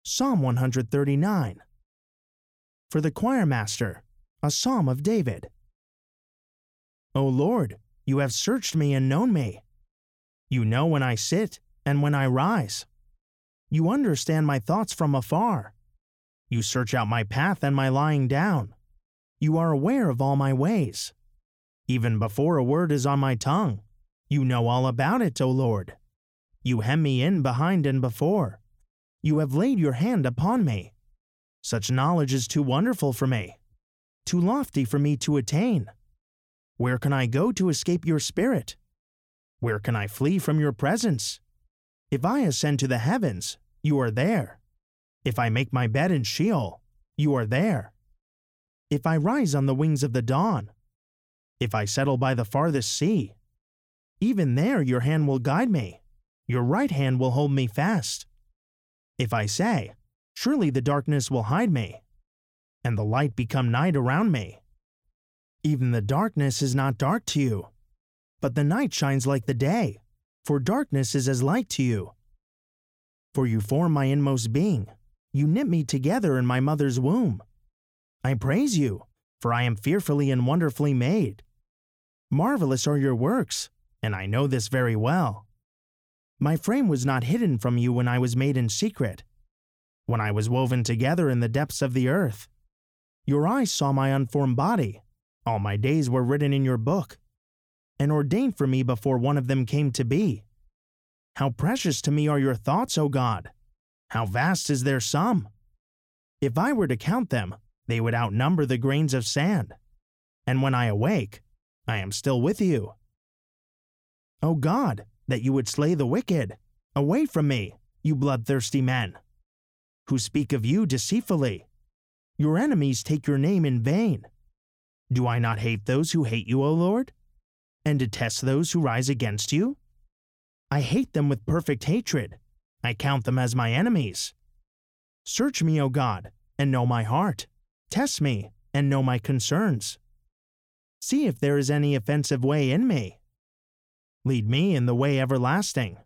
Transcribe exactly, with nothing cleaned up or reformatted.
Psalm one hundred thirty-nine. For the choirmaster, a psalm of David. O Lord, you have searched me and known me. You know when I sit and when I rise. You understand my thoughts from afar. You search out my path and my lying down. You are aware of all my ways. Even before a word is on my tongue, you know all about it, O Lord. You hem me in behind and before. You have laid your hand upon me. Such knowledge is too wonderful for me, too lofty for me to attain. Where can I go to escape your spirit? Where can I flee from your presence? If I ascend to the heavens, you are there. If I make my bed in Sheol, you are there. If I rise on the wings of the dawn, if I settle by the farthest sea, even there your hand will guide me, your right hand will hold me fast. If I say, surely the darkness will hide me, and the light become night around me. Even the darkness is not dark to you, but the night shines like the day, for darkness is as light to you. For you form my inmost being, you knit me together in my mother's womb. I praise you, for I am fearfully and wonderfully made. Marvelous are your works, and I know this very well. My frame was not hidden from you when I was made in secret, when I was woven together in the depths of the earth. Your eyes saw my unformed body. All my days were written in your book, and ordained for me before one of them came to be. How precious to me are your thoughts, O God! How vast is their sum! If I were to count them, they would outnumber the grains of sand. And when I awake, I am still with you. O God, that you would slay the wicked! Away from me, you bloodthirsty men, who speak of you deceitfully. Your enemies take your name in vain. Do I not hate those who hate you, O Lord, and detest those who rise against you? I hate them with perfect hatred. I count them as my enemies. Search me, O God, and know my heart. Test me, and know my concerns. See if there is any offensive way in me. Lead me in the way everlasting.